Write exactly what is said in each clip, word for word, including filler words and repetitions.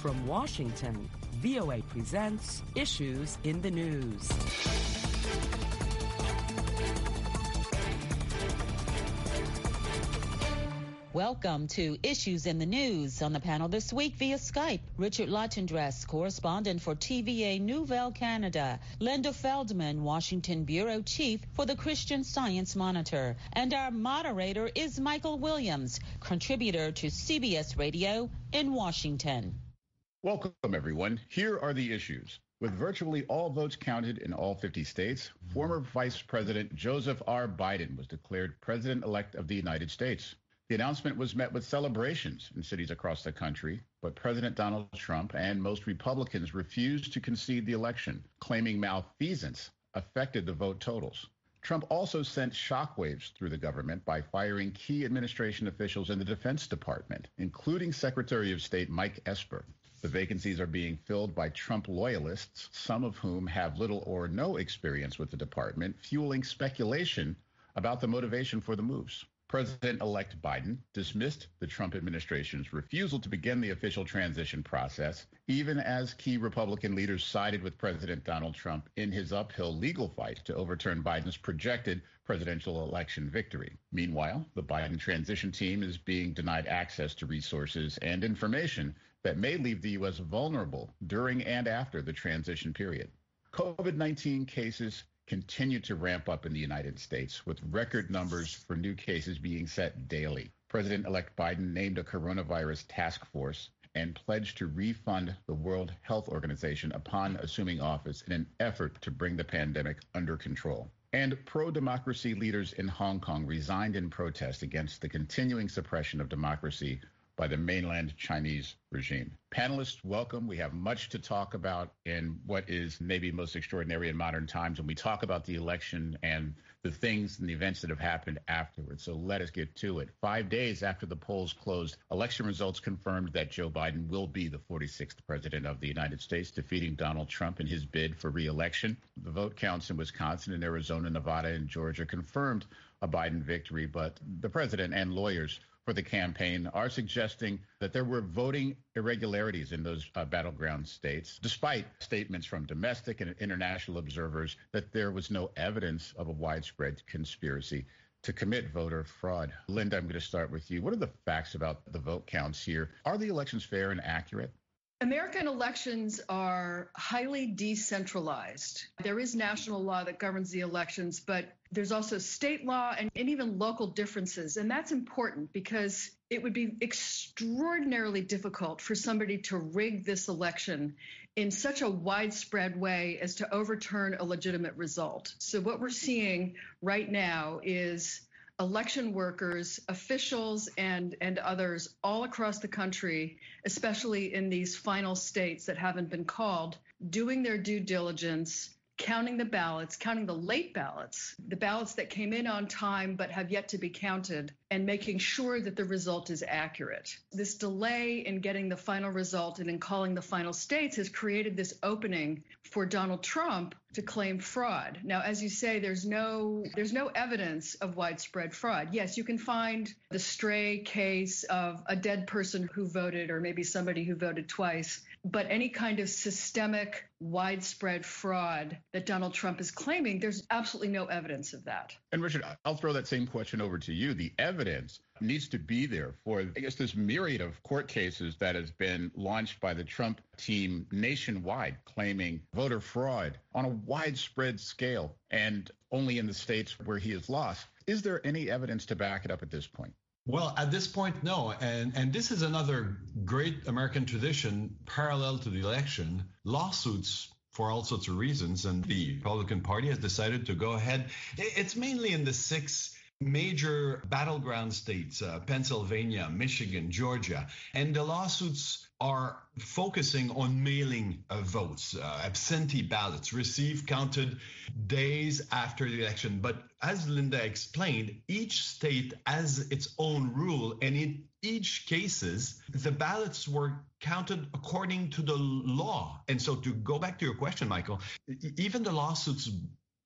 From Washington, V O A presents Issues in the News. Welcome to Issues in the News. On the panel this week via Skype, Richard Latendresse, correspondent for T V A Nouvelle Canada, Linda Feldman, Washington Bureau Chief for the Christian Science Monitor, and our moderator is Michael Williams, contributor to C B S Radio in Washington. Welcome, everyone. Here are the issues. With virtually all votes counted in all fifty states, former Vice President Joseph R. Biden was declared President-elect of the United States. The announcement was met with celebrations in cities across the country, but President Donald Trump and most Republicans refused to concede the election, claiming malfeasance affected the vote totals. Trump also sent shockwaves through the government by firing key administration officials in the Defense Department, including Secretary of State Mike Esper. The vacancies are being filled by Trump loyalists, some of whom have little or no experience with the department, fueling speculation about the motivation for the moves. President-elect Biden dismissed the Trump administration's refusal to begin the official transition process, even as key Republican leaders sided with President Donald Trump in his uphill legal fight to overturn Biden's projected presidential election victory. Meanwhile, the Biden transition team is being denied access to resources and information that may leave the U S vulnerable during and after the transition period. COVID nineteen cases continue to ramp up in the United States, with record numbers for new cases being set daily. President-elect Biden named a coronavirus task force and pledged to refund the World Health Organization upon assuming office in an effort to bring the pandemic under control. And pro-democracy leaders in Hong Kong resigned in protest against the continuing suppression of democracy by the mainland Chinese regime. Panelists, welcome. We have much to talk about in what is maybe most extraordinary in modern times when we talk about the election and the things and the events that have happened afterwards. So let us get to it. Five days after the polls closed, election results confirmed that Joe Biden will be the forty-sixth president of the United States, defeating Donald Trump in his bid for re-election. The vote counts in Wisconsin and Arizona, Nevada, and Georgia confirmed a Biden victory, but the president and lawyers for the campaign are suggesting that there were voting irregularities in those uh, battleground states, despite statements from domestic and international observers that there was no evidence of a widespread conspiracy to commit voter fraud. Linda, I'm going to start with you. What are the facts about the vote counts here? Are the elections fair and accurate? American elections are highly decentralized. There is national law that governs the elections, but there's also state law and, and even local differences. And that's important because it would be extraordinarily difficult for somebody to rig this election in such a widespread way as to overturn a legitimate result. So what we're seeing right now is election workers, officials, and, and others all across the country, especially in these final states that haven't been called, doing their due diligence, counting the ballots, counting the late ballots, the ballots that came in on time but have yet to be counted, and making sure that the result is accurate. This delay in getting the final result and in calling the final states has created this opening for Donald Trump to claim fraud. Now, as you say, there's no there's no evidence of widespread fraud. Yes, you can find the stray case of a dead person who voted, or maybe somebody who voted twice, but any kind of systemic widespread fraud that Donald Trump is claiming, there's absolutely no evidence of that. And Richard, I'll throw that same question over to you. The evidence needs to be there for, I guess, this myriad of court cases that has been launched by the Trump team nationwide, claiming voter fraud on a widespread scale and only in the states where he has lost. Is there any evidence to back it up at this point? Well, at this point, no. And and this is another great American tradition parallel to the election. Lawsuits for all sorts of reasons. And the Republican Party has decided to go ahead. It's mainly in the six major battleground states, uh, Pennsylvania, Michigan, Georgia. And the lawsuits are focusing on mailing uh, votes, uh, absentee ballots received, counted days after the election. But as Linda explained, each state has its own rule, and in each cases, the ballots were counted according to the law. And so to go back to your question, Michael, even the lawsuits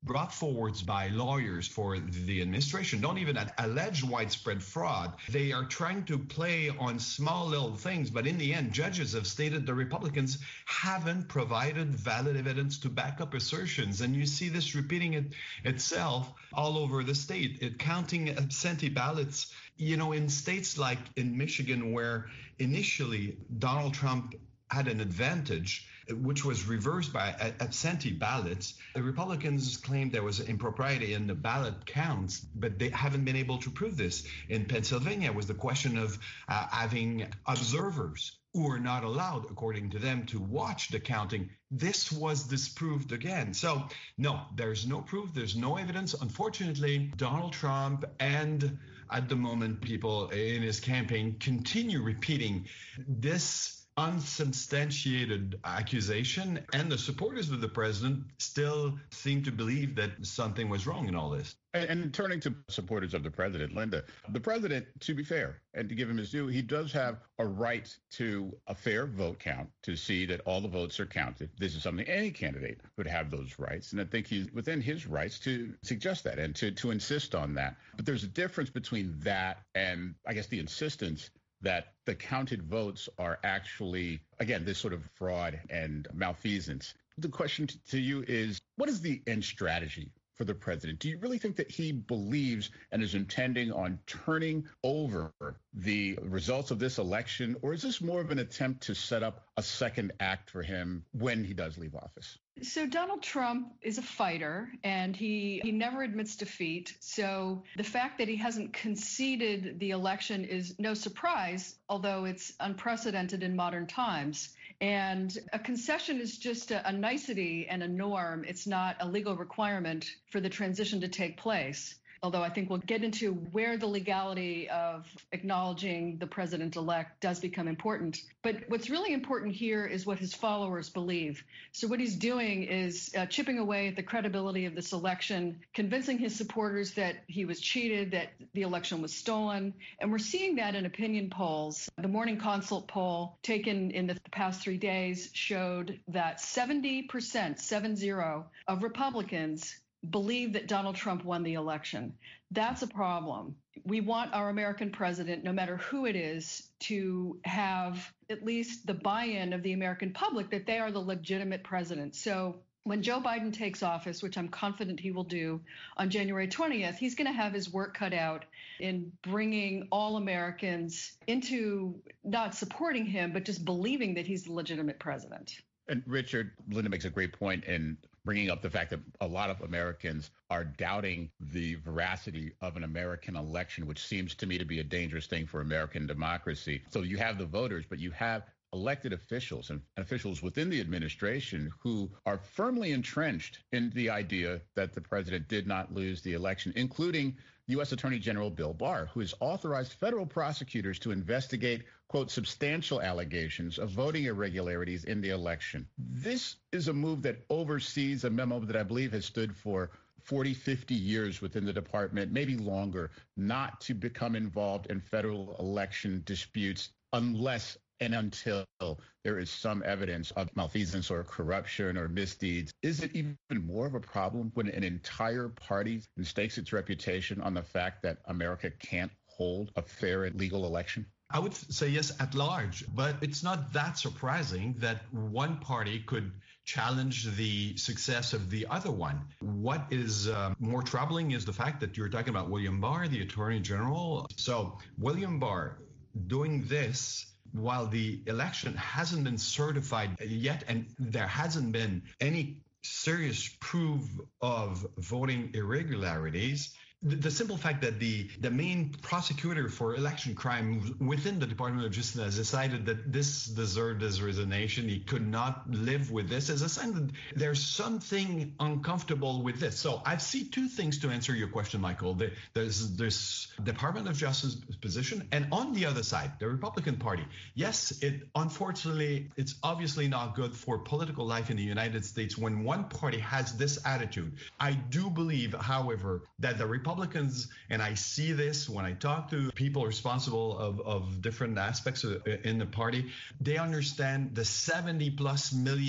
brought forward by lawyers for the administration don't even allege widespread fraud. They are trying to play on small little things, but in the end, judges have stated the Republicans haven't provided valid evidence to back up assertions. And you see this repeating it itself all over the state. It counting absentee ballots, you know, in states like in Michigan, where initially Donald Trump had an advantage, which was reversed by absentee ballots. The Republicans claimed there was impropriety in the ballot counts, but they haven't been able to prove this. In Pennsylvania, it was the question of uh, having observers who are not allowed, according to them, to watch the counting. This was disproved again. So, no, there's no proof. There's no evidence. Unfortunately, Donald Trump and at the moment, people in his campaign continue repeating this unsubstantiated accusation, and the supporters of the president still seem to believe that something was wrong in all this. And, and turning to supporters of the president, Linda, the president, to be fair and to give him his due, he does have a right to a fair vote count, to see that all the votes are counted. This is something any candidate would have those rights. And I think he's within his rights to suggest that and to, to insist on that. But there's a difference between that and, I guess, the insistence that the counted votes are actually, again, this sort of fraud and malfeasance. The question to you is, what is the end strategy for the president? Do you really think that he believes and is intending on turning over the results of this election, or is this more of an attempt to set up a second act for him when he does leave office? So Donald Trump is a fighter, and he, he never admits defeat. So the fact that he hasn't conceded the election is no surprise, although it's unprecedented in modern times. And a concession is just a, a nicety and a norm. It's not a legal requirement for the transition to take place. Although I think we'll get into where the legality of acknowledging the president-elect does become important. But what's really important here is what his followers believe. So what he's doing is uh, chipping away at the credibility of this election, convincing his supporters that he was cheated, that the election was stolen. And we're seeing that in opinion polls. The Morning Consult poll taken in the past three days showed that seventy percent, seven zero, of Republicans believe that Donald Trump won the election. That's a problem. We want our American president, no matter who it is, to have at least the buy-in of the American public that they are the legitimate president. So when Joe Biden takes office, which I'm confident he will do on January twentieth, he's going to have his work cut out in bringing all Americans into not supporting him, but just believing that he's the legitimate president. And Richard, Linda makes a great point in bringing up the fact that a lot of Americans are doubting the veracity of an American election, which seems to me to be a dangerous thing for American democracy. So you have the voters, but you have elected officials and officials within the administration who are firmly entrenched in the idea that the president did not lose the election, including U S Attorney General Bill Barr, who has authorized federal prosecutors to investigate, quote, substantial allegations of voting irregularities in the election. This is a move that oversees a memo that I believe has stood for forty, fifty years within the department, maybe longer, not to become involved in federal election disputes unless and until there is some evidence of malfeasance or corruption or misdeeds. Is it even more of a problem when an entire party stakes its reputation on the fact that America can't hold a fair and legal election? I would say yes at large, but it's not that surprising that one party could challenge the success of the other one. What is uh, more troubling is the fact that you're talking about William Barr, the Attorney General. So William Barr doing this while the election hasn't been certified yet, and there hasn't been any serious proof of voting irregularities. The, the simple fact that the, the main prosecutor for election crime within the Department of Justice has decided that this deserved his resignation, he could not live with this, is a sign that there's something uncomfortable with this. So I see two things to answer your question, Michael. There's this Department of Justice position, and on the other side, the Republican Party. Yes, it unfortunately, it's obviously not good for political life in the United States when one party has this attitude. I do believe, however, that the Republicans, and I see this when I talk to people responsible of, of different aspects of, in the party, they understand the seventy plus million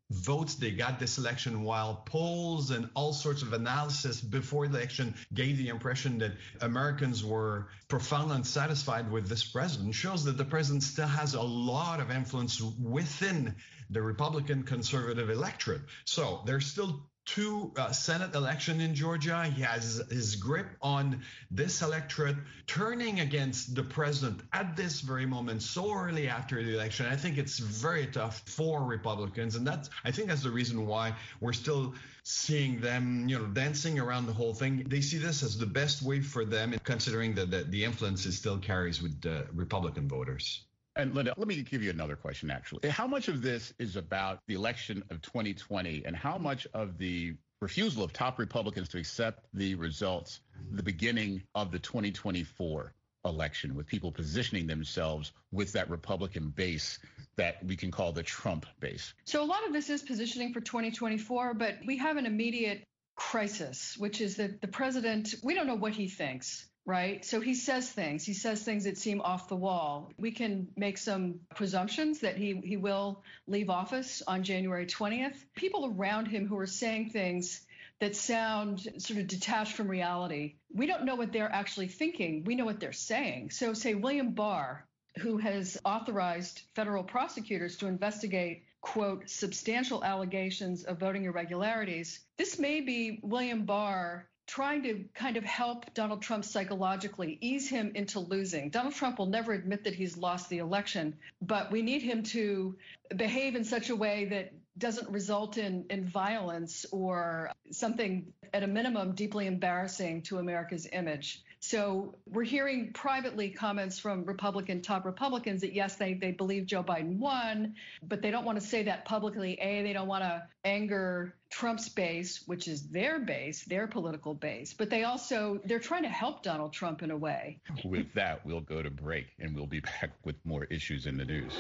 votes they got this election, while polls and all sorts of analysis before the election gave the impression that Americans were profoundly unsatisfied with this president, shows that the president still has a lot of influence within the Republican conservative electorate. So there's still two uh, Senate election in Georgia. He has his grip on this electorate turning against the president at this very moment, so early after the election. I think it's very tough for Republicans, and that's I think that's the reason why we're still seeing them, you know, dancing around the whole thing. They see this as the best way for them, considering that the, the influence it still carries with uh, Republican voters. And Linda, let me give you another question, actually. How much of this is about the election of twenty twenty, and how much of the refusal of top Republicans to accept the results, the beginning of the twenty twenty-four election, with people positioning themselves with that Republican base that we can call the Trump base? So a lot of this is positioning for twenty twenty-four, but we have an immediate crisis, which is that the president, we don't know what he thinks. Right. So he says things. He says things that seem off the wall. We can make some presumptions that he, he will leave office on January twentieth. People around him who are saying things that sound sort of detached from reality, we don't know what they're actually thinking. We know what they're saying. So say William Barr, who has authorized federal prosecutors to investigate, quote, substantial allegations of voting irregularities. This may be William Barr trying to kind of help Donald Trump psychologically, ease him into losing. Donald Trump will never admit that he's lost the election, but we need him to behave in such a way that doesn't result in, in violence or something, at a minimum, deeply embarrassing to America's image. So we're hearing privately comments from Republican, top Republicans that, yes, they, they believe Joe Biden won, but they don't want to say that publicly. A, they don't want to anger Trump's base, which is their base, their political base, but they also, they're trying to help Donald Trump in a way. With that, we'll go to break, and we'll be back with more Issues in the News.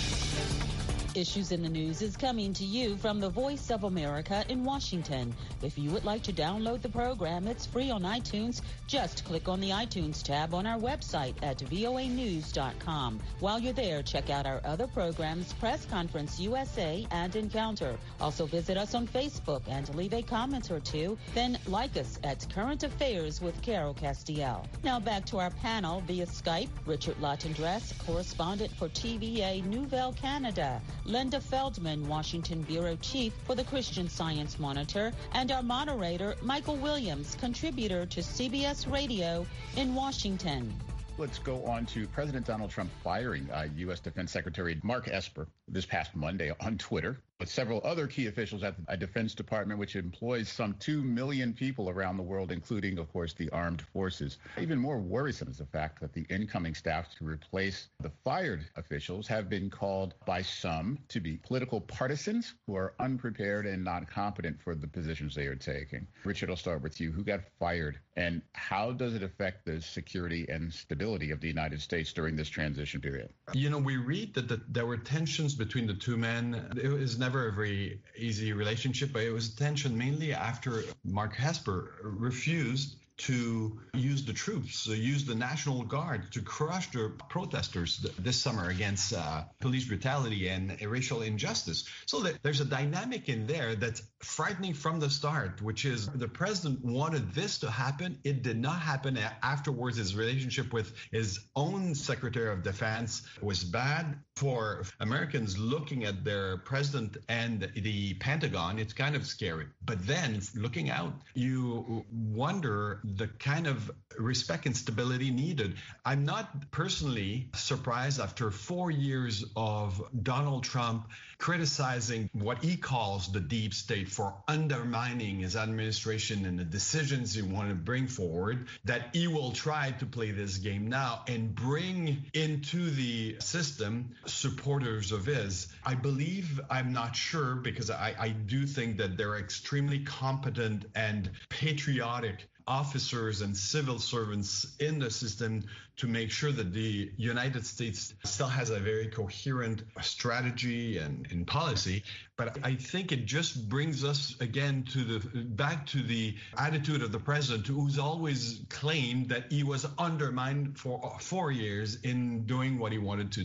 Issues in the News is coming to you from the Voice of America in Washington. If you would like to download the program, it's free on iTunes. Just click on the iTunes tab on our website at voa news dot com. While you're there, check out our other programs, Press Conference U S A and Encounter. Also visit us on Facebook and leave a comment or two. Then like us at Current Affairs with Carol Castiel. Now back to our panel via Skype. Richard Latendresse, correspondent for T V A Nouvelle Canada. Linda Feldman, Washington Bureau Chief for the Christian Science Monitor, and our moderator, Michael Williams, contributor to C B S Radio in Washington. Let's go on to President Donald Trump firing uh, U S Defense Secretary Mark Esper this past Monday on Twitter, with several other key officials at the Defense Department, which employs some two million people around the world, including, of course, the armed forces. Even more worrisome is the fact that the incoming staff to replace the fired officials have been called by some to be political partisans who are unprepared and not competent for the positions they are taking. Richard, I'll start with you. Who got fired, and how does it affect the security and stability of the United States during this transition period? You know, we read that the, there were tensions between the two men. It was never a very easy relationship, but it was tension mainly after Mark Esper refused to use the troops, so use the National Guard to crush the protesters th- this summer against uh, police brutality and racial injustice. So that there's a dynamic in there that's frightening from the start, which is the president wanted this to happen. It did not happen. Afterwards, his relationship with his own Secretary of Defense was bad. For Americans looking at their president and the Pentagon, it's kind of scary. But then looking out, you wonder the kind of respect and stability needed. I'm not personally surprised after four years of Donald Trump criticizing what he calls the deep state for undermining his administration and the decisions he wanted to bring forward, that he will try to play this game now and bring into the system supporters of his. I believe, I'm not sure, because I, I do think that they're extremely competent and patriotic officers and civil servants in the system to make sure that the United States still has a very coherent strategy and, and policy. But I think it just brings us again to the back to the attitude of the president, who's always claimed that he was undermined for four years in doing what he wanted to do.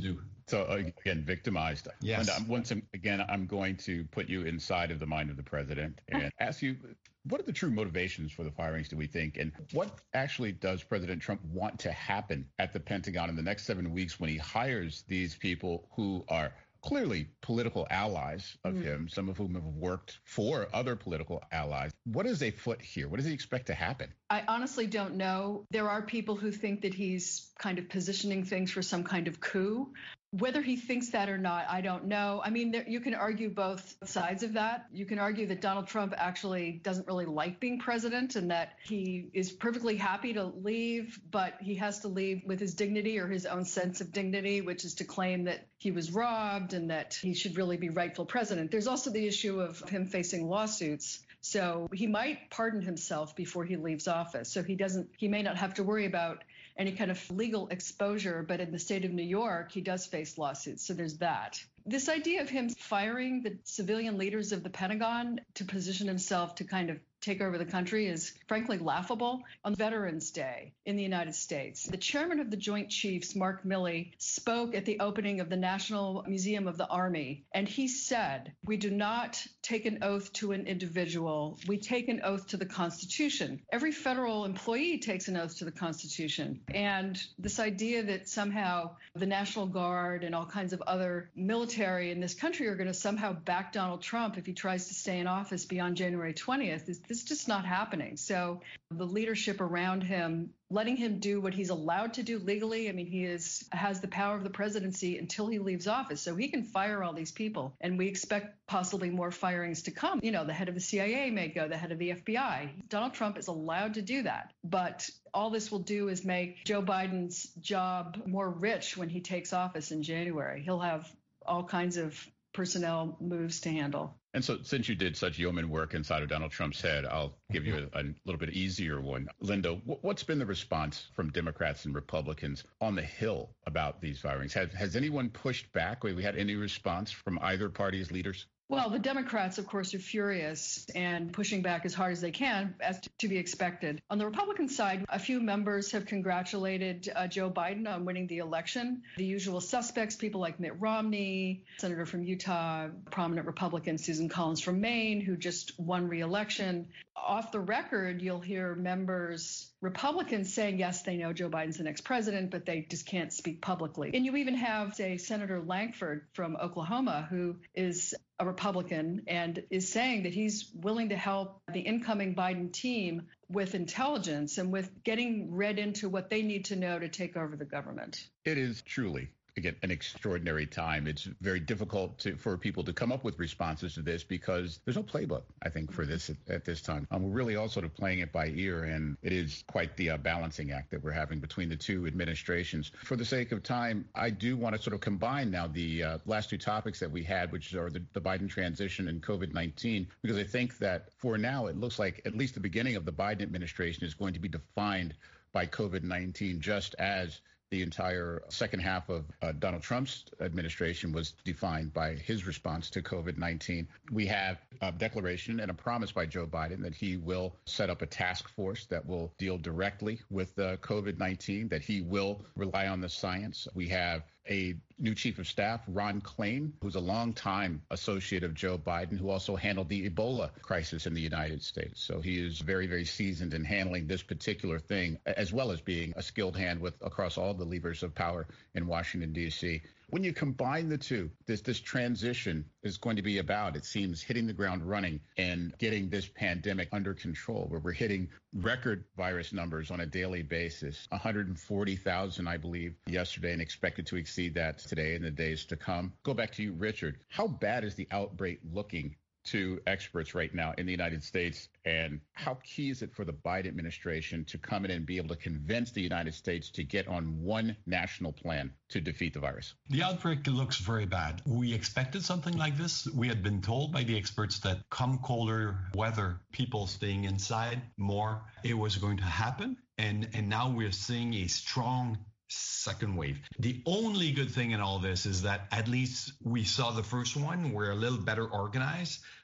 So again, victimized. Yes. And once again, I'm going to put you inside of the mind of the president and ask you, what are the true motivations for the firings, do we think? And what actually does President Trump want to happen at the Pentagon in the next seven weeks when he hires these people who are clearly political allies of mm. him, some of whom have worked for other political allies? What is afoot here? What does he expect to happen? I honestly don't know. There are people who think that he's kind of positioning things for some kind of coup. Whether he thinks that or not, I don't know. I mean, there, you can argue both sides of that. You can argue that Donald Trump actually doesn't really like being president and that he is perfectly happy to leave, but he has to leave with his dignity or his own sense of dignity, which is to claim that he was robbed and that he should really be rightful president. There's also the issue of him facing lawsuits. So he might pardon himself before he leaves office. So he doesn't, he may not have to worry about any kind of legal exposure, but in the state of New York, he does face lawsuits. So there's that. This idea of him firing the civilian leaders of the Pentagon to position himself to kind of take over the country is frankly laughable. On Veterans Day in the United States, the chairman of the Joint Chiefs, Mark Milley, spoke at the opening of the National Museum of the Army, and he said, "We do not take an oath to an individual. We take an oath to the Constitution." Every federal employee takes an oath to the Constitution. And this idea that somehow the National Guard and all kinds of other military in this country are going to somehow back Donald Trump if he tries to stay in office beyond January twentieth is this is just not happening. So the leadership around him, letting him do what he's allowed to do legally. I mean, he is has the power of the presidency until he leaves office. So he can fire all these people. And we expect possibly more firings to come. You know, the head of the C I A may go, the head of the F B I. Donald Trump is allowed to do that. But all this will do is make Joe Biden's job more rich when he takes office in January. He'll have all kinds of personnel moves to handle. And so since you did such yeoman work inside of Donald Trump's head, I'll give you a, a little bit easier one. Linda, what's been the response from Democrats and Republicans on the Hill about these firings? Has, has anyone pushed back? Have we had any response from either party's leaders? Well, the Democrats, of course, are furious and pushing back as hard as they can, as to be expected. On the Republican side, a few members have congratulated uh, Joe Biden on winning the election. The usual suspects, people like Mitt Romney, Senator from Utah, prominent Republican Susan Collins from Maine, who just won re-election. Off the record, you'll hear members, Republicans, saying, yes, they know Joe Biden's the next president, but they just can't speak publicly. And you even have, say, Senator Lankford from Oklahoma, who is a Republican and is saying that he's willing to help the incoming Biden team with intelligence and with getting read into what they need to know to take over the government. It is truly, again, an extraordinary time. It's very difficult to, for people to come up with responses to this because there's no playbook, I think, for this at, at this time. Um, we're really all sort of playing it by ear, and it is quite the uh, balancing act that we're having between the two administrations. For the sake of time, I do want to sort of combine now the uh, last two topics that we had, which are the, the Biden transition and COVID nineteen, because I think that for now, it looks like at least the beginning of the Biden administration is going to be defined by COVID nineteen, just as the entire second half of uh, Donald Trump's administration was defined by his response to COVID nineteen. We have a declaration and a promise by Joe Biden that he will set up a task force that will deal directly with uh, COVID nineteen, that he will rely on the science. We have a new chief of staff, Ron Klain, who's a longtime associate of Joe Biden, who also handled the Ebola crisis in the United States. So he is very, very seasoned in handling this particular thing, as well as being a skilled hand with across all the levers of power in Washington, D C. When you combine the two, this this transition is going to be about, it seems, hitting the ground running and getting this pandemic under control, where we're hitting record virus numbers on a daily basis, one hundred forty thousand, I believe, yesterday, and expected to exceed that today in the days to come. Go back to you, Richard. How bad is the outbreak looking to experts right now in the United States, and how key is it for the Biden administration to come in and be able to convince the United States to get on one national plan to defeat the virus? The outbreak looks very bad. We expected something like this. We had been told by the experts that come colder weather, people staying inside more, it was going to happen. And, and now we're seeing a strong second wave. The only good thing in all this is that at least we saw the first one. We're a little better organized,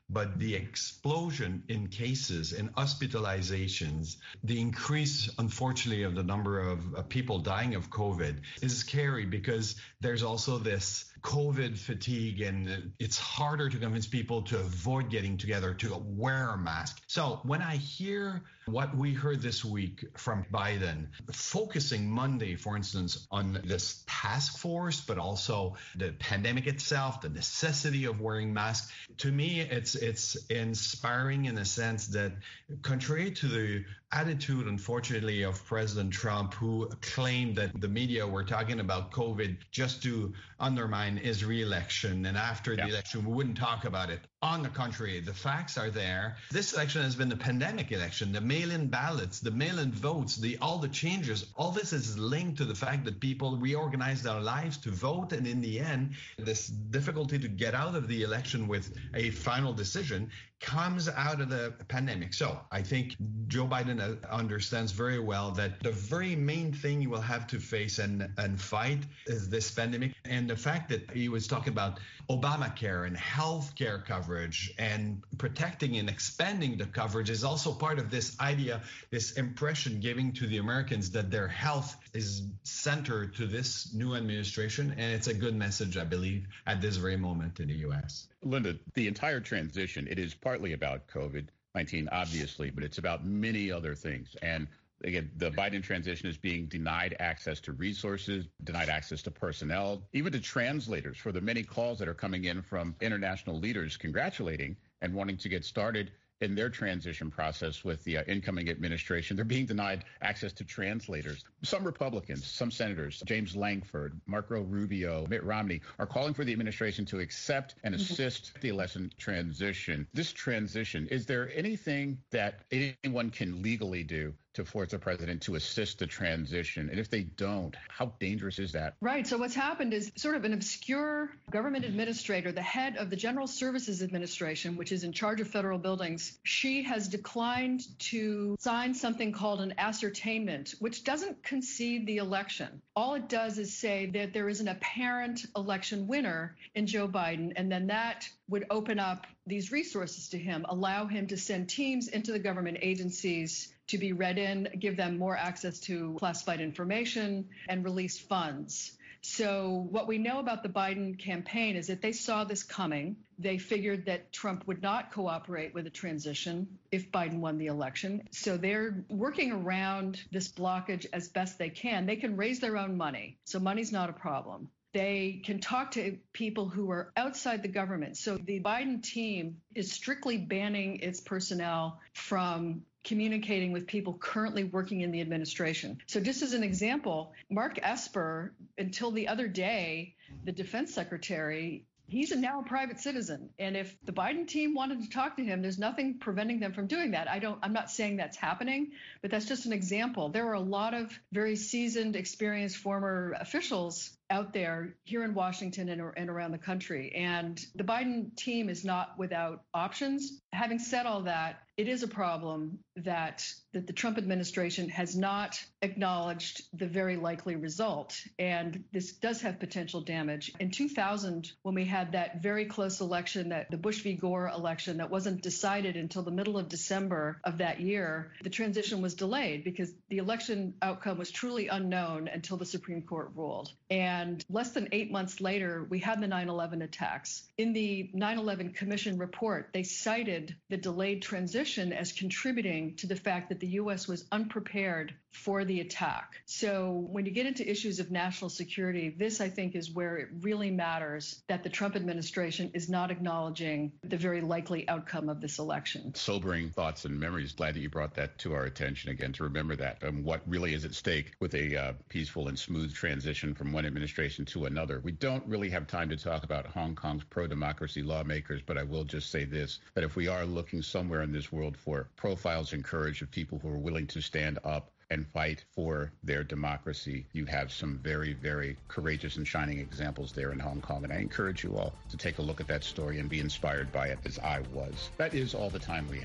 but the explosion in cases, in hospitalizations, the increase, unfortunately, of the number of uh, people dying of COVID is scary, because there's also this COVID fatigue, and it's harder to convince people to avoid getting together, to wear a mask. So when I hear what we heard this week from Biden, focusing Monday, for instance, on this task force, but also the pandemic itself, the necessity of wearing masks, to me, it's it's inspiring in a sense that, contrary to the attitude, unfortunately, of President Trump, who claimed that the media were talking about COVID just to undermine his re-election, and after yeah. the election, we wouldn't talk about it. On the contrary, the facts are there. This election has been a pandemic election. The mail-in ballots, the mail-in votes, the all the changes, all this is linked to the fact that people reorganized their lives to vote. And in the end, this difficulty to get out of the election with a final decision comes out of the pandemic. So I think Joe Biden understands very well that the very main thing he will have to face and, and fight is this pandemic. And the fact that he was talking about Obamacare and health care coverage and protecting and expanding the coverage is also part of this idea, this impression giving to the Americans that their health is centered to this new administration. And it's a good message, I believe, at this very moment in the U S. Linda, the entire transition, it is partly about COVID nineteen, obviously, but it's about many other things. And again, the Biden transition is being denied access to resources, denied access to personnel, even to translators for the many calls that are coming in from international leaders congratulating and wanting to get started in their transition process with the uh, incoming administration. They're being denied access to translators. Some Republicans, some senators, James Lankford, Marco Rubio, Mitt Romney, are calling for the administration to accept and assist the election transition. This transition, is there anything that anyone can legally do to force the president to assist the transition? And if they don't, how dangerous is that? Right. So what's happened is sort of an obscure government administrator, the head of the General Services Administration, which is in charge of federal buildings. She has declined to sign something called an ascertainment, which doesn't concede the election. All it does is say that there is an apparent election winner in Joe Biden, and then that would open up these resources to him, allow him to send teams into the government agencies to be read in, give them more access to classified information, and release funds. So what we know about the Biden campaign is that they saw this coming. They figured that Trump would not cooperate with a transition if Biden won the election. So they're working around this blockage as best they can. They can raise their own money, so money's not a problem. They can talk to people who are outside the government. So the Biden team is strictly banning its personnel from communicating with people currently working in the administration. So just as an example, Mark Esper, until the other day, the defense secretary, he's a now a private citizen. And if the Biden team wanted to talk to him, there's nothing preventing them from doing that. I don't, I'm not saying that's happening, but that's just an example. There are a lot of very seasoned, experienced former officials out there here in Washington and, and around the country. And the Biden team is not without options. Having said all that, it is a problem that, that the Trump administration has not acknowledged the very likely result. And this does have potential damage. In two thousand, when we had that very close election, that the Bush v. Gore election that wasn't decided until the middle of December of that year, the transition was delayed because the election outcome was truly unknown until the Supreme Court ruled. And less than eight months later, we had the nine eleven attacks. In the nine eleven Commission report, they cited the delayed transition as contributing to the fact that the U S was unprepared for the attack. So when you get into issues of national security, this, I think, is where it really matters that the Trump administration is not acknowledging the very likely outcome of this election. Sobering thoughts and memories. Glad that you brought that to our attention again, to remember that and um, what really is at stake with a uh, peaceful and smooth transition from one administration to another. We don't really have time to talk about Hong Kong's pro-democracy lawmakers, but I will just say this, that if we are looking somewhere in this world for profiles and courage of people who are willing to stand up and fight for their democracy, you have some very, very courageous and shining examples there in Hong Kong. And I encourage you all to take a look at that story and be inspired by it as I was. That is all the time we have.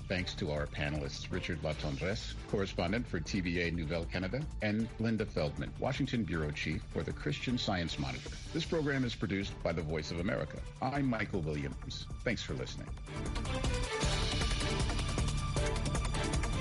Thanks to our panelists, Richard La Tendresse, correspondent for T V A Nouvelle Canada, and Linda Feldman, Washington Bureau Chief for the Christian Science Monitor. This program is produced by the Voice of America. I'm Michael Williams. Thanks for listening.